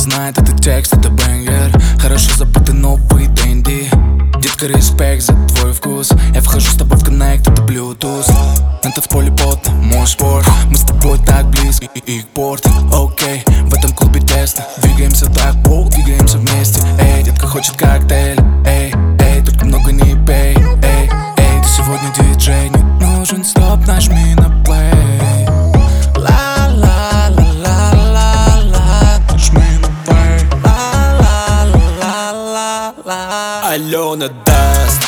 знает, это текст, это бэнгер. Хорошо забытый новый Дэнди. Детка, респект за твой вкус. Я вхожу с тобой в коннект, это Bluetooth. На танцполе потно, мой спорт. Мы с тобой так близко, и порт. Окей, в этом клубе тесно. Двигаемся так, воу, двигаемся вместе. Эй, детка хочет коктейль. Эй, эй, только много не пей. Эй, эй, ты сегодня диджей. Не нужен стоп, нажми на плей. Ла-ла-ла-ла-ла-ла, нажми на плей. Ла-ла-ла-ла-ла. Алена даст.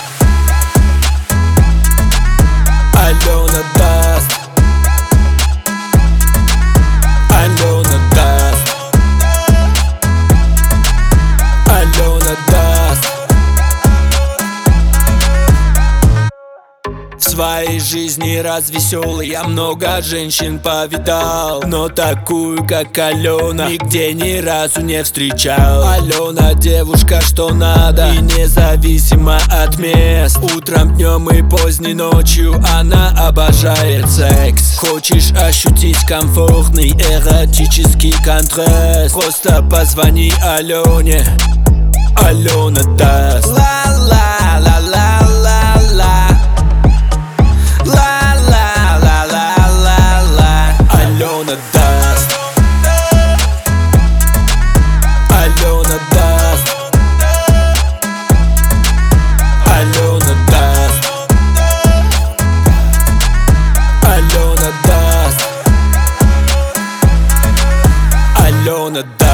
Алена даст. Алена даст. Алена даст. В своей жизни развеселый я много женщин повидал, но такую, как Алена, нигде ни разу не встречал. Алена девушка, что надо, и независимо от мест. Утром, днем и поздней ночью она обожает секс. Хочешь ощутить комфортный эротический контраст? Просто позвони Алене. Алена даст. Ла-ла-ла-ла-ла-ла. Алена даст. Алена даст. Алена даст. Алена даст. Алена даст.